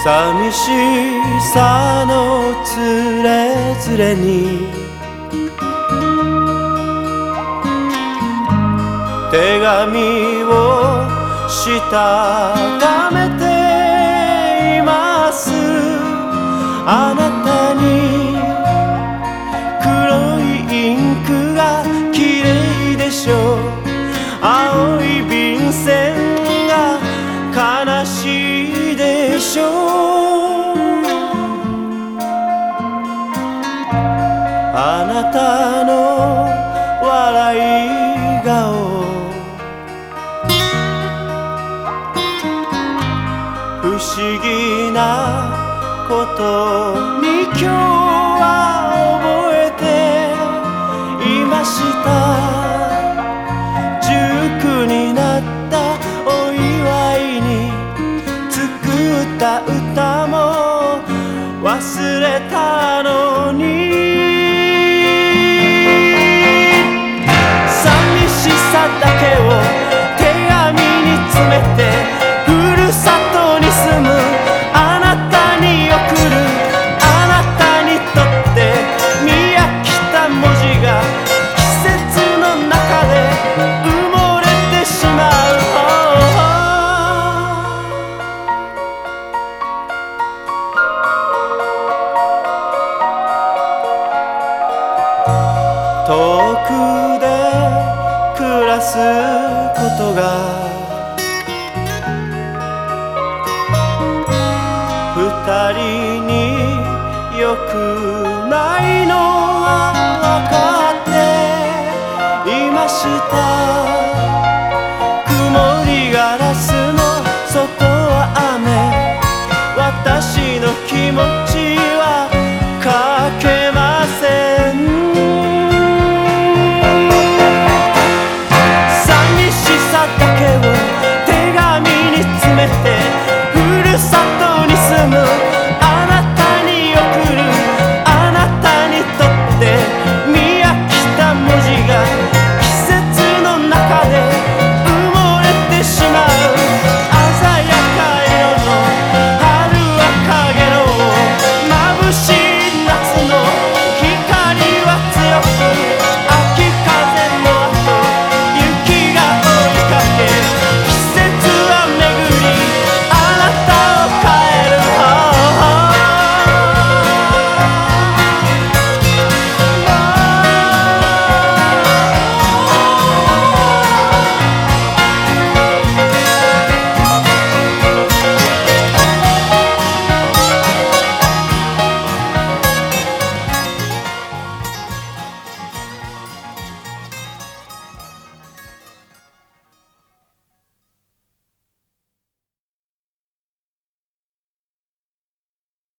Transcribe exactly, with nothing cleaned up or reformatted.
寂しさのつれづれに手紙をしたためています。あなたに黒いインクが綺麗でしょう。青い便箋が悲しいでしょう。あなたの笑い顔不思議なことに今日は覚えていました。じゅうくになったお祝いに作った歌も忘れたのに、寂しさだけを手紙に詰めてふるさとに住むあなたに送る。あなたにとって見飽きた文字が季節の中で埋もれてしまう。遠くで暮らすことが二人に良くないのは分かっていました。